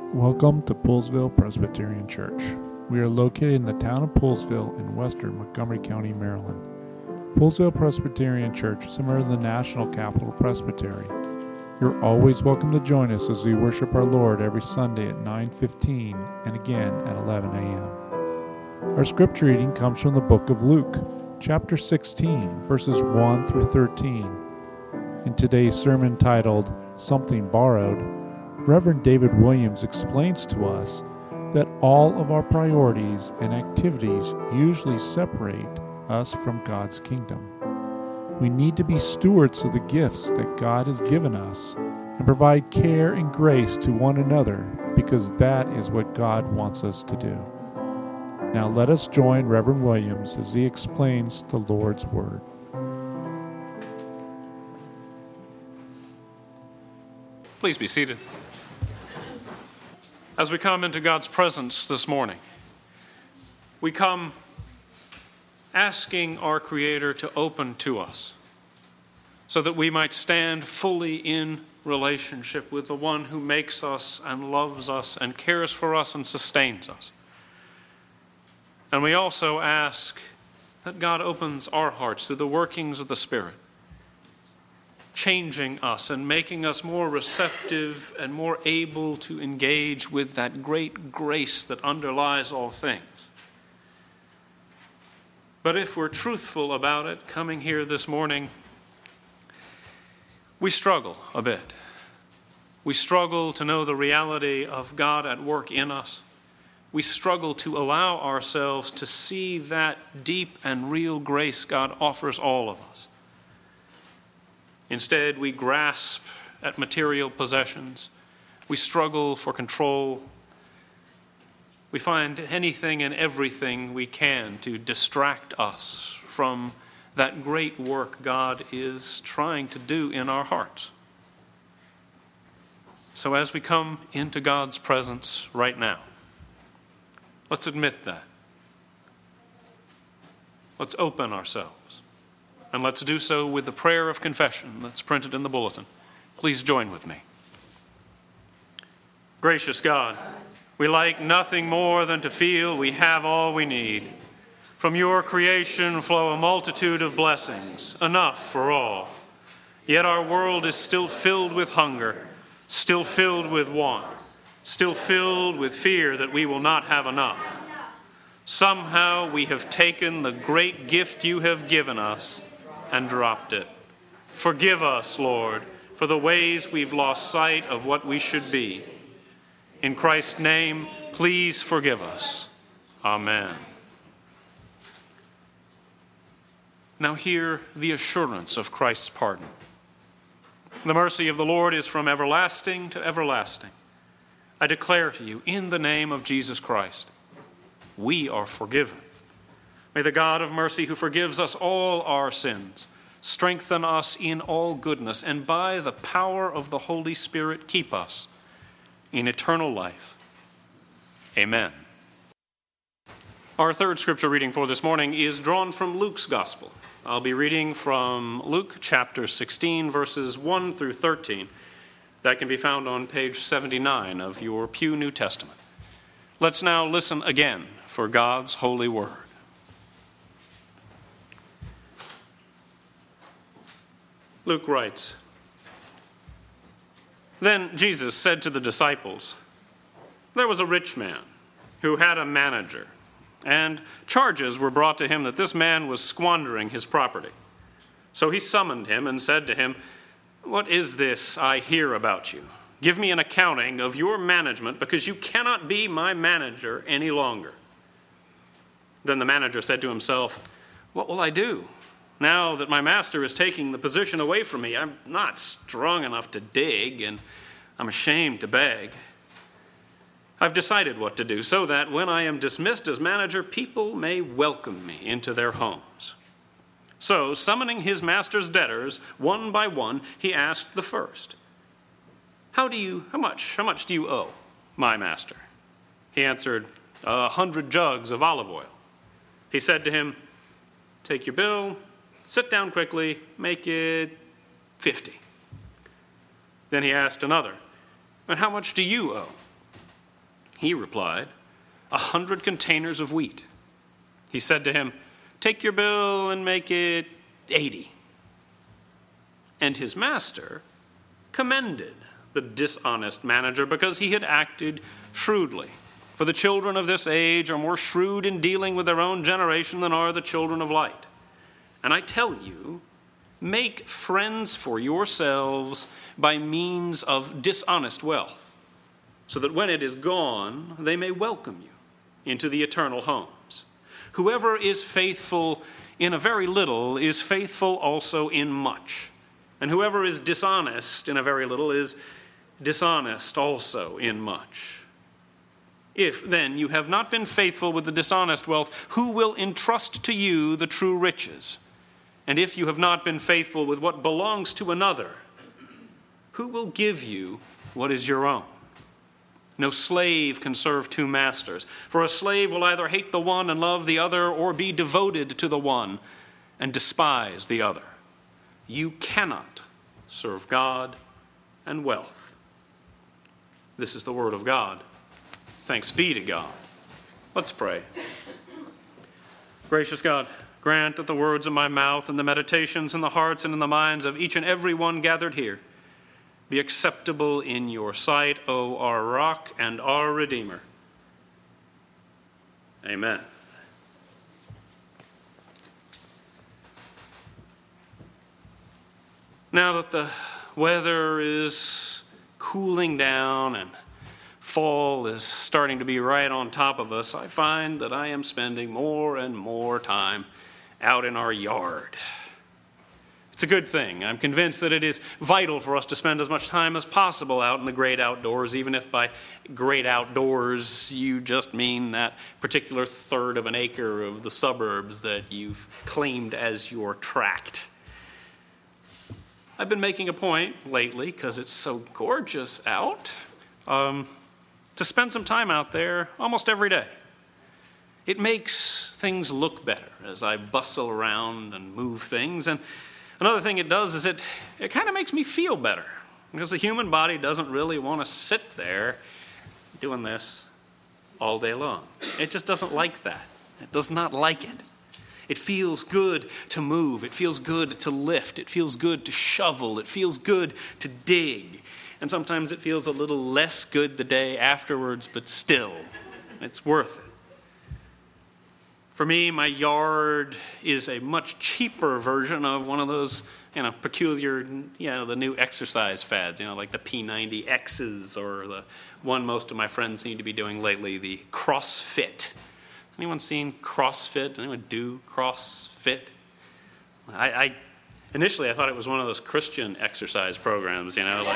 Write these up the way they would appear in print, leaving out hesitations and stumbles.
Welcome to Poolesville Presbyterian Church. We are located in the town of Poolesville in western Montgomery County, Maryland. Poolesville Presbyterian Church is a member of the National Capital Presbytery. You're always welcome to join us as we worship our Lord every Sunday at 9:15 and again at 11 a.m. Our scripture reading comes from the book of Luke, chapter 16, verses 1 through 13. In today's sermon titled, Something Borrowed, Reverend David Williams explains to us that all of our priorities and activities usually separate us from God's kingdom. We need to be stewards of the gifts that God has given us and provide care and grace to one another because that is what God wants us to do. Now let us join Reverend Williams as he explains the Lord's Word. Please be seated. As we come into God's presence this morning, we come asking our Creator to open to us so that we might stand fully in relationship with the one who makes us and loves us and cares for us and sustains us. And we also ask that God opens our hearts through the workings of the Spirit, changing us and making us more receptive and more able to engage with that great grace that underlies all things. But if we're truthful about it, coming here this morning, we struggle a bit. We struggle to know the reality of God at work in us. We struggle to allow ourselves to see that deep and real grace God offers all of us. Instead, we grasp at material possessions. We struggle for control. We find anything and everything we can to distract us from that great work God is trying to do in our hearts. So as we come into God's presence right now, let's admit that. Let's open ourselves. And let's do so with the prayer of confession that's printed in the bulletin. Please join with me. Gracious God, we like nothing more than to feel we have all we need. From your creation flow a multitude of blessings, enough for all. Yet our world is still filled with hunger, still filled with want, still filled with fear that we will not have enough. Somehow we have taken the great gift you have given us and dropped it. Forgive us, Lord, for the ways we've lost sight of what we should be. In Christ's name, please forgive us. Amen. Now hear the assurance of Christ's pardon. The mercy of the Lord is from everlasting to everlasting. I declare to you, in the name of Jesus Christ, we are forgiven. May the God of mercy, who forgives us all our sins, strengthen us in all goodness, and by the power of the Holy Spirit keep us in eternal life. Amen. Our third scripture reading for this morning is drawn from Luke's Gospel. I'll be reading from Luke chapter 16, verses 1 through 13. That can be found on page 79 of your Pew New Testament. Let's now listen again for God's holy word. Luke writes, Then Jesus said to the disciples, There was a rich man who had a manager, and charges were brought to him that this man was squandering his property. So he summoned him and said to him, What is this I hear about you? Give me an accounting of your management, because you cannot be my manager any longer. Then the manager said to himself, What will I do? Now that my master is taking the position away from me, I'm not strong enough to dig, and I'm ashamed to beg. I've decided what to do so that when I am dismissed as manager, people may welcome me into their homes. So, summoning his master's debtors one by one, he asked the first, How much do you owe, my master? He answered, 100 jugs of olive oil. He said to him, Take your bill, sit down quickly, make it 50. Then he asked another, And how much do you owe? He replied, 100 containers of wheat. He said to him, take your bill and make it 80. And his master commended the dishonest manager because he had acted shrewdly. For the children of this age are more shrewd in dealing with their own generation than are the children of light. And I tell you, make friends for yourselves by means of dishonest wealth, so that when it is gone, they may welcome you into the eternal homes. Whoever is faithful in a very little is faithful also in much. And whoever is dishonest in a very little is dishonest also in much. If then you have not been faithful with the dishonest wealth, who will entrust to you the true riches? And if you have not been faithful with what belongs to another, who will give you what is your own? No slave can serve two masters, for a slave will either hate the one and love the other, or be devoted to the one and despise the other. You cannot serve God and wealth. This is the word of God. Thanks be to God. Let's pray. Gracious God, grant that the words of my mouth and the meditations in the hearts and in the minds of each and every one gathered here be acceptable in your sight, O our rock and our Redeemer. Amen. Now that the weather is cooling down and fall is starting to be right on top of us, I find that I am spending more and more time out in our yard. It's a good thing. I'm convinced that it is vital for us to spend as much time as possible out in the great outdoors, even if by great outdoors you just mean that particular third of an acre of the suburbs that you've claimed as your tract. I've been making a point lately, because it's so gorgeous out, to spend some time out there almost every day. It makes things look better as I bustle around and move things. And another thing it does is it kind of makes me feel better, because the human body doesn't really want to sit there doing this all day long. It just doesn't like that. It does not like it. It feels good to move. It feels good to lift. It feels good to shovel. It feels good to dig. And sometimes it feels a little less good the day afterwards, but still, it's worth it. For me, my yard is a much cheaper version of one of those, peculiar, the new exercise fads, like the P90Xs, or the one most of my friends seem to be doing lately, the CrossFit. Anyone seen CrossFit? Anyone do CrossFit? Initially I thought it was one of those Christian exercise programs,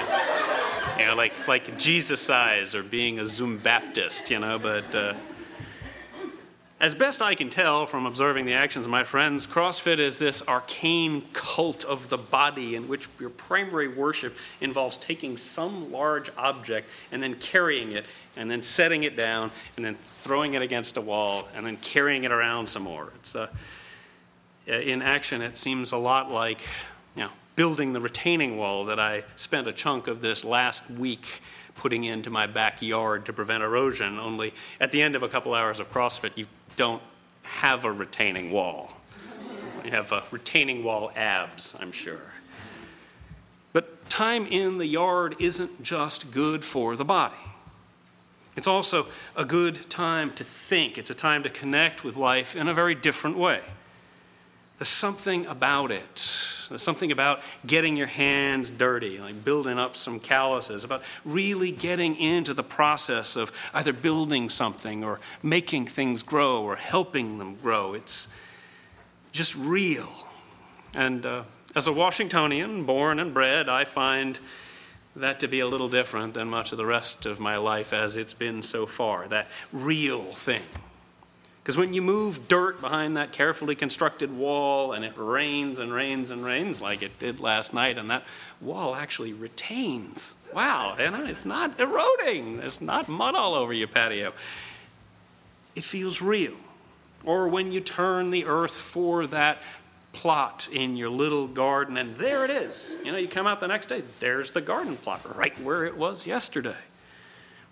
like Jesus size or being a Zoom Baptist, but as best I can tell from observing the actions of my friends, CrossFit is this arcane cult of the body in which your primary worship involves taking some large object and then carrying it and then setting it down and then throwing it against a wall and then carrying it around some more. It's in action, it seems a lot like building the retaining wall that I spent a chunk of this last week putting into my backyard to prevent erosion, only at the end of a couple hours of CrossFit, you don't have a retaining wall. You have retaining wall abs, I'm sure. But time in the yard isn't just good for the body. It's also a good time to think. It's a time to connect with life in a very different way. There's something about it. There's something about getting your hands dirty, like building up some calluses, about really getting into the process of either building something or making things grow or helping them grow. It's just real. And as a Washingtonian, born and bred, I find that to be a little different than much of the rest of my life as it's been so far, that real thing. Because when you move dirt behind that carefully constructed wall and it rains and rains and rains like it did last night, and that wall actually retains. Wow, it's not eroding. There's not mud all over your patio. It feels real. Or when you turn the earth for that plot in your little garden, and there it is. You come out the next day, there's the garden plot right where it was yesterday.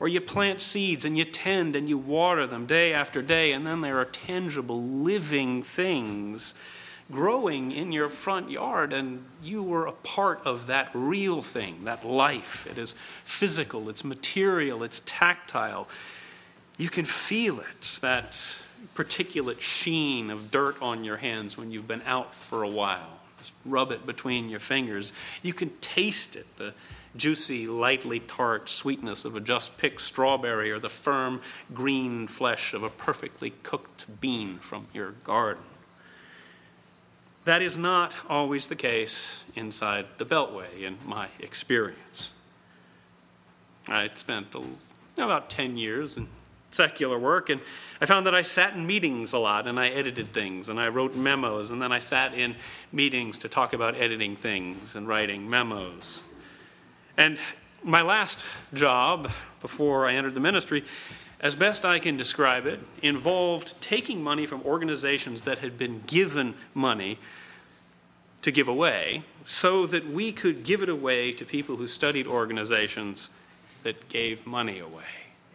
Or you plant seeds and you tend and you water them day after day, and then there are tangible, living things growing in your front yard, and you were a part of that real thing, that life. It is physical, it's material, it's tactile. You can feel it, that particulate sheen of dirt on your hands when you've been out for a while. Just rub it between your fingers. You can taste it, the juicy, lightly tart sweetness of a just-picked strawberry, or the firm green flesh of a perfectly cooked bean from your garden. That is not always the case inside the Beltway, in my experience. I spent about 10 years in secular work, and I found that I sat in meetings a lot, and I edited things, and I wrote memos, and then I sat in meetings to talk about editing things and writing memos. And my last job, before I entered the ministry, as best I can describe it, involved taking money from organizations that had been given money to give away, so that we could give it away to people who studied organizations that gave money away.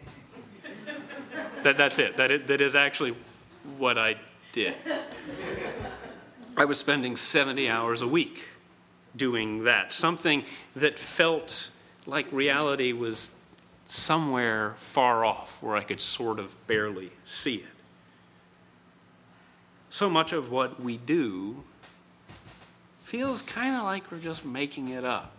That's it. That is actually what I did. I was spending 70 hours a week doing that, something that felt like reality was somewhere far off where I could sort of barely see it. So much of what we do feels kind of like we're just making it up.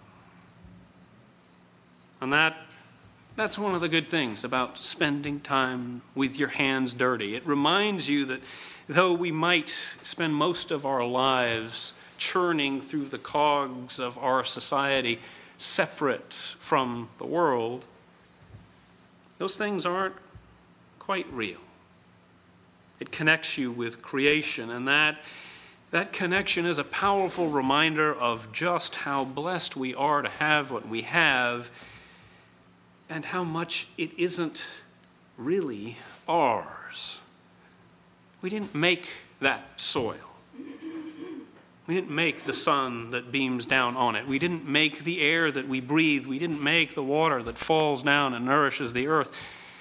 And that's one of the good things about spending time with your hands dirty. It reminds you that though we might spend most of our lives churning through the cogs of our society separate from the world, those things aren't quite real. It connects you with creation, and that connection is a powerful reminder of just how blessed we are to have what we have, and how much it isn't really ours. We didn't make that soil. We didn't make the sun that beams down on it. We didn't make the air that we breathe. We didn't make the water that falls down and nourishes the earth.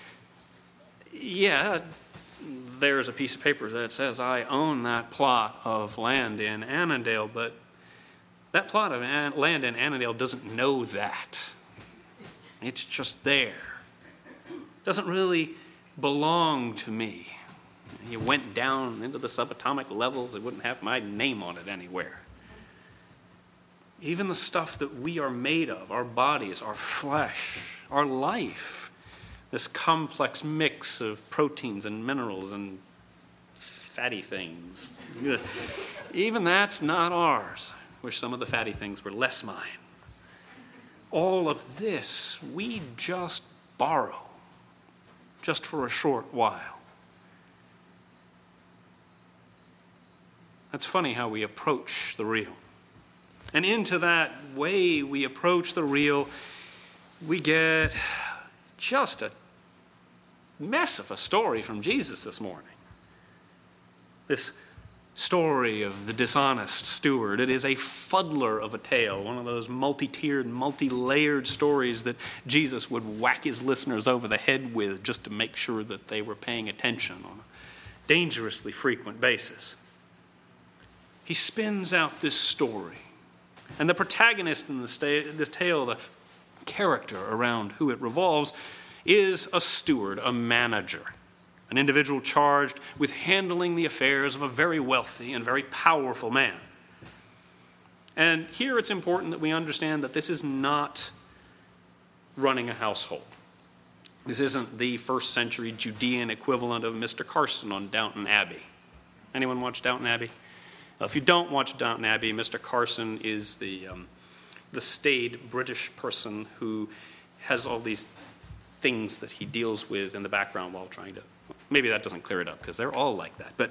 Yeah, there's a piece of paper that says I own that plot of land in Annandale, but that plot of land in Annandale doesn't know that. It's just there. It doesn't really belong to me. You went down into the subatomic levels, it wouldn't have my name on it anywhere. Even the stuff that we are made of, our bodies, our flesh, our life, this complex mix of proteins and minerals and fatty things, even that's not ours. Wish some of the fatty things were less mine. All of this we just borrow, just for a short while. That's funny how we approach the real. And into that way we approach the real, we get just a mess of a story from Jesus this morning. This story of the dishonest steward. It is a fuddler of a tale, one of those multi-tiered, multi-layered stories that Jesus would whack his listeners over the head with just to make sure that they were paying attention on a dangerously frequent basis. He spins out this story, and the protagonist in this tale, the character around who it revolves, is a steward, a manager. An individual charged with handling the affairs of a very wealthy and very powerful man. And here it's important that we understand that this is not running a household. This isn't the first century Judean equivalent of Mr. Carson on Downton Abbey. Anyone watch Downton Abbey? If you don't watch Downton Abbey, Mr. Carson is the staid British person who has all these things that he deals with in the background while trying to... Maybe that doesn't clear it up, because they're all like that. But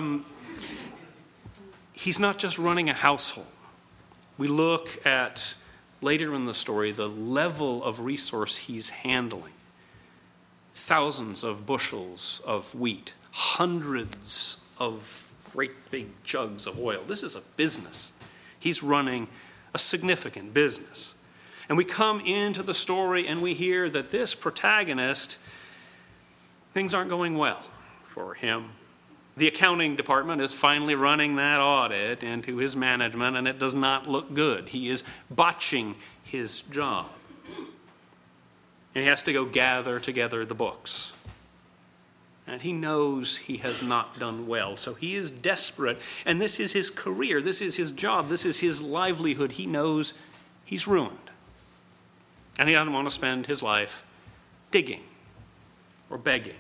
he's not just running a household. We look at, later in the story, the level of resource he's handling. Thousands of bushels of wheat, hundreds of great big jugs of oil. This is a business. He's running a significant business. And we come into the story and we hear that this protagonist, things aren't going well for him. The accounting department is finally running that audit into his management, and it does not look good. He is botching his job. And he has to go gather together the books. And he knows he has not done well. So he is desperate. And this is his career. This is his job. This is his livelihood. He knows he's ruined. And he doesn't want to spend his life digging or begging.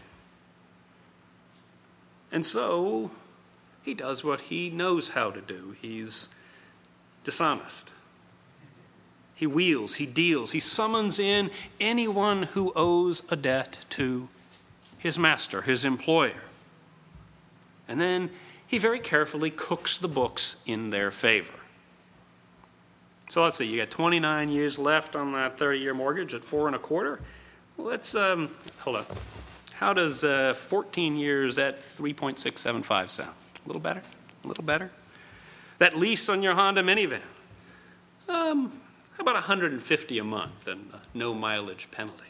And so he does what he knows how to do. He's dishonest. He wheels, he deals, he summons in anyone who owes a debt to his master, his employer. And then he very carefully cooks the books in their favor. So let's see, you got 29 years left on that 30-year mortgage at 4.25. Let's, hold on. How does 14 years at 3.675 sound? A little better? A little better? That lease on your Honda minivan. How about $150 a month and no mileage penalty?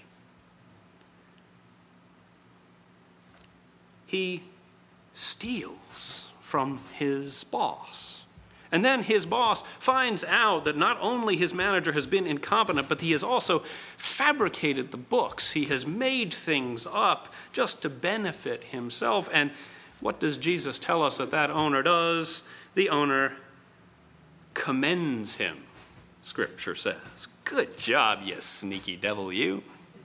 He steals from his boss. And then his boss finds out that not only his manager has been incompetent, but he has also fabricated the books. He has made things up just to benefit himself. And what does Jesus tell us that owner does? The owner commends him, Scripture says. Good job, you sneaky devil, you.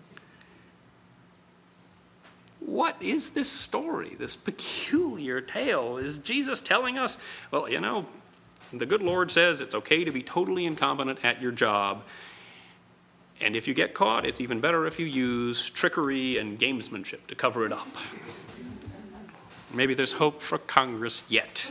What is this story, this peculiar tale? Is Jesus telling us, well, you know, the good Lord says it's okay to be totally incompetent at your job. And if you get caught, it's even better if you use trickery and gamesmanship to cover it up. Maybe there's hope for Congress yet.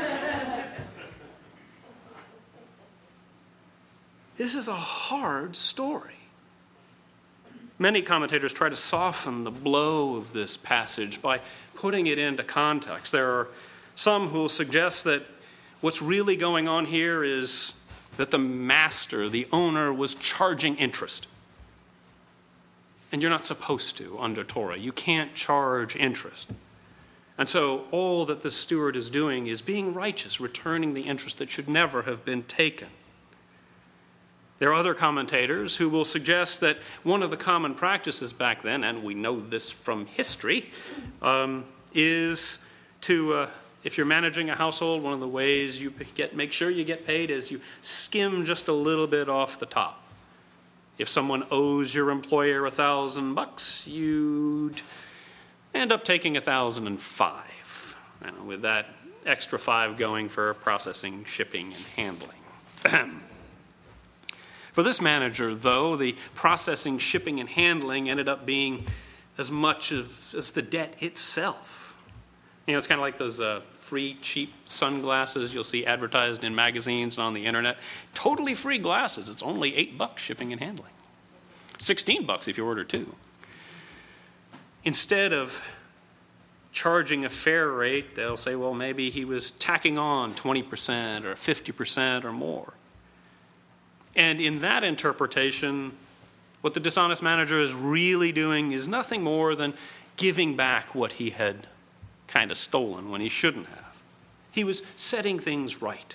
This is a hard story. Many commentators try to soften the blow of this passage by putting it into context. There are some who will suggest that what's really going on here is that the master, the owner, was charging interest. And you're not supposed to under Torah. You can't charge interest. And so all that the steward is doing is being righteous, returning the interest that should never have been taken. There are other commentators who will suggest that one of the common practices back then, and we know this from history, is to, if you're managing a household, one of the ways you make sure you get paid is you skim just a little bit off the top. If someone owes your employer $1,000, you'd end up taking $1,005, with that extra $5 going for processing, shipping, and handling. For this manager, though, the processing, shipping, and handling ended up being as much as the debt itself. It's kind of like those free, cheap sunglasses you'll see advertised in magazines and on the internet. Totally free glasses. It's only $8 shipping and handling. $16 if you order two. Instead of charging a fair rate, they'll say, well, maybe he was tacking on 20% or 50% or more. And in that interpretation, what the dishonest manager is really doing is nothing more than giving back what he had kind of stolen when he shouldn't have. He was setting things right.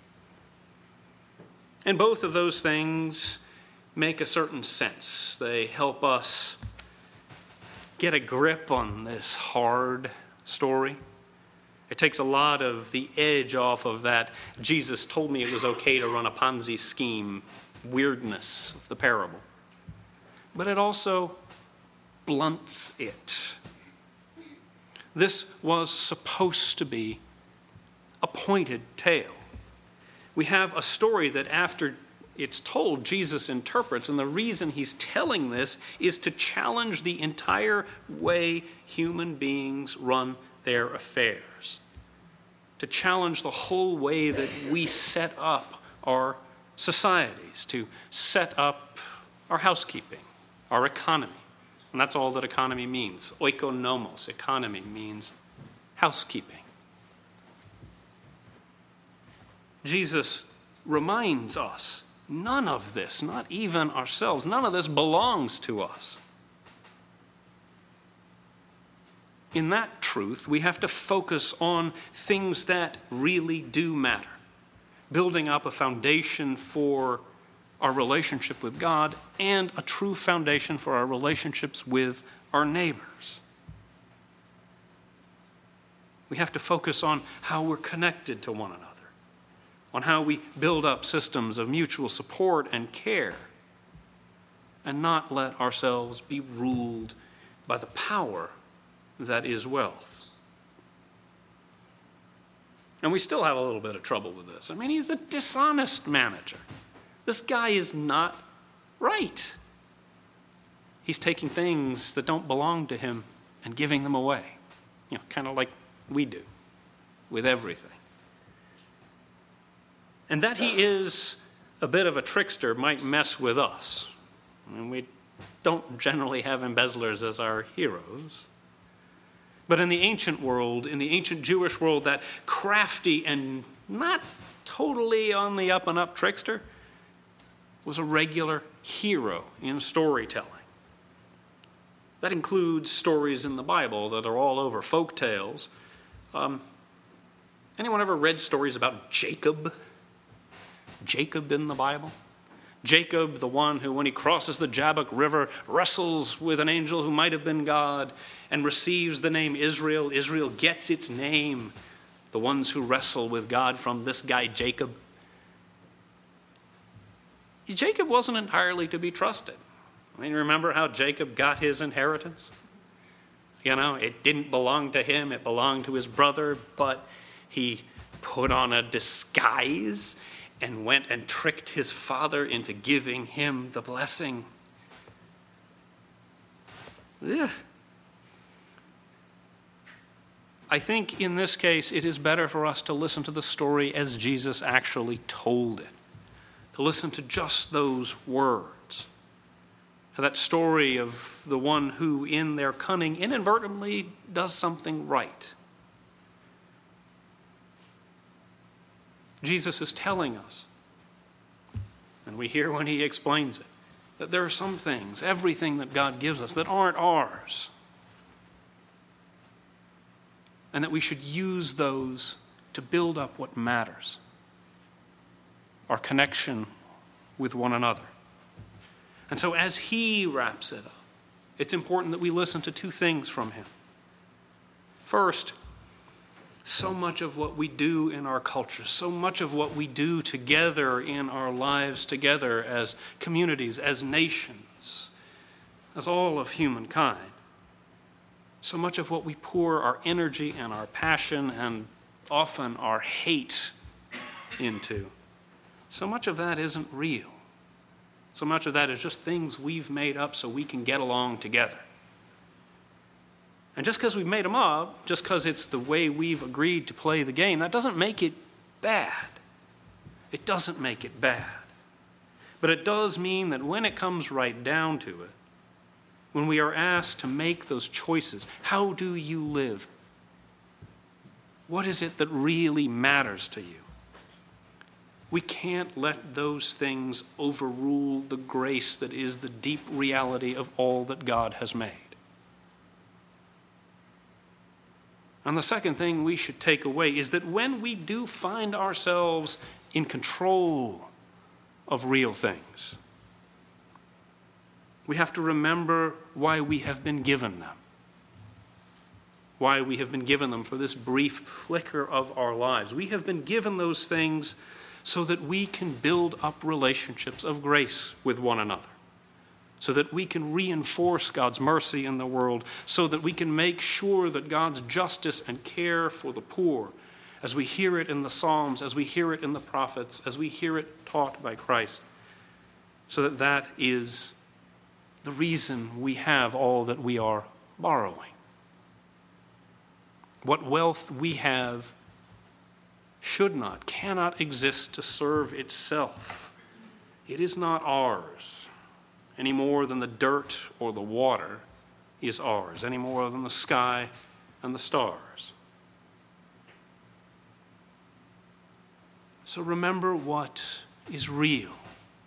And both of those things make a certain sense. They help us get a grip on this hard story. It takes a lot of the edge off of that Jesus told me it was okay to run a Ponzi scheme weirdness of the parable. But it also blunts it. This was supposed to be a pointed tale. We have a story that after it's told, Jesus interprets, and the reason he's telling this is to challenge the entire way human beings run their affairs, to challenge the whole way that we set up our societies, to set up our housekeeping, our economy. And that's all that economy means. Oikonomos, economy, means housekeeping. Jesus reminds us none of this, not even ourselves, none of this belongs to us. In that truth, we have to focus on things that really do matter, building up a foundation for our relationship with God and a true foundation for our relationships with our neighbors. We have to focus on how we're connected to one another, on how we build up systems of mutual support and care, and not let ourselves be ruled by the power that is wealth. And we still have a little bit of trouble with this. I mean, he's a dishonest manager. This guy is not right. He's taking things that don't belong to him and giving them away, kind of like we do with everything. And that he is a bit of a trickster might mess with us. I mean, we don't generally have embezzlers as our heroes. But in the ancient world, in the ancient Jewish world, that crafty and not totally on the up and up trickster was a regular hero in storytelling. That includes stories in the Bible that are all over, folk tales. Anyone ever read stories about Jacob? Jacob in the Bible? Jacob, the one who, when he crosses the Jabbok River, wrestles with an angel who might have been God and receives the name Israel. Israel gets its name, the ones who wrestle with God, from this guy Jacob. Jacob wasn't entirely to be trusted. I mean, remember how Jacob got his inheritance? It didn't belong to him, it belonged to his brother, but he put on a disguise and went and tricked his father into giving him the blessing. Ugh. I think in this case it is better for us to listen to the story as Jesus actually told it, to listen to just those words, to that story of the one who in their cunning inadvertently does something right. Jesus is telling us, and we hear when he explains it, that there are some things, everything that God gives us, that aren't ours. And that we should use those to build up what matters, our connection with one another. And so as he wraps it up, it's important that we listen to two things from him. First, so much of what we do in our culture, so much of what we do together in our lives together as communities, as nations, as all of humankind, so much of what we pour our energy and our passion and often our hate into, so much of that isn't real. So much of that is just things we've made up so we can get along together. And just because we've made them up, just because it's the way we've agreed to play the game, that doesn't make it bad. It doesn't make it bad. But it does mean that when it comes right down to it, when we are asked to make those choices, how do you live? What is it that really matters to you? We can't let those things overrule the grace that is the deep reality of all that God has made. And the second thing we should take away is that when we do find ourselves in control of real things, we have to remember why we have been given them. Why we have been given them for this brief flicker of our lives. We have been given those things so that we can build up relationships of grace with one another, so that we can reinforce God's mercy in the world, so that we can make sure that God's justice and care for the poor, as we hear it in the Psalms, as we hear it in the prophets, as we hear it taught by Christ, so that that is the reason we have all that we are borrowing. What wealth we have should not, cannot exist to serve itself. It is not ours any more than the dirt or the water is ours, any more than the sky and the stars. So remember what is real.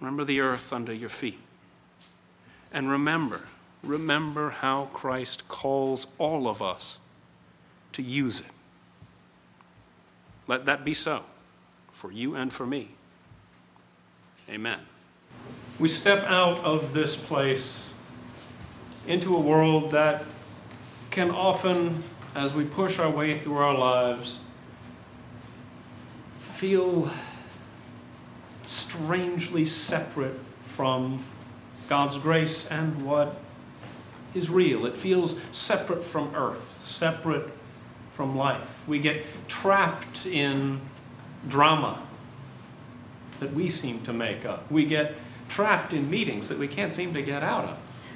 Remember the earth under your feet. And remember how Christ calls all of us to use it. Let that be so for you and for me. Amen. We step out of this place into a world that can often, as we push our way through our lives, feel strangely separate from God's grace and what is real. It feels separate from earth, separate from life. We get trapped in drama that we seem to make up. We get trapped in meetings that we can't seem to get out of.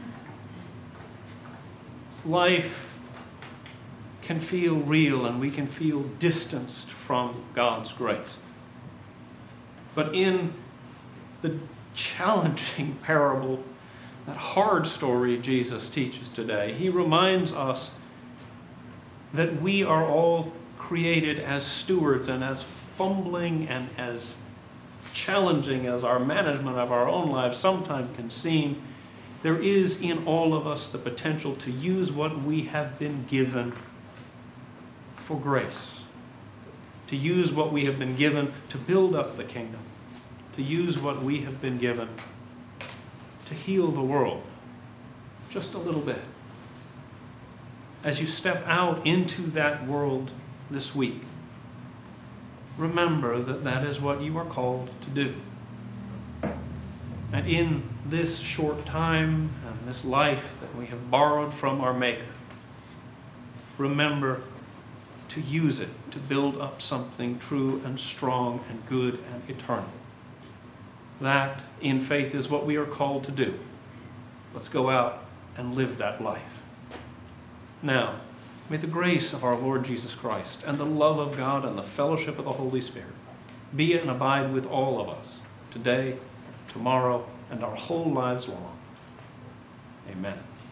Life can feel real and we can feel distanced from God's grace. But in the challenging parable, that hard story Jesus teaches today, he reminds us that we are all created as stewards, and as fumbling and as challenging as our management of our own lives sometimes can seem, there is in all of us the potential to use what we have been given for grace, to use what we have been given to build up the kingdom, to use what we have been given to heal the world just a little bit. As you step out into that world this week, remember that that is what you are called to do. And in this short time and this life that we have borrowed from our Maker, remember to use it to build up something true and strong and good and eternal. That, in faith, is what we are called to do. Let's go out and live that life. Now, may the grace of our Lord Jesus Christ and the love of God and the fellowship of the Holy Spirit be and abide with all of us today, tomorrow, and our whole lives long. Amen.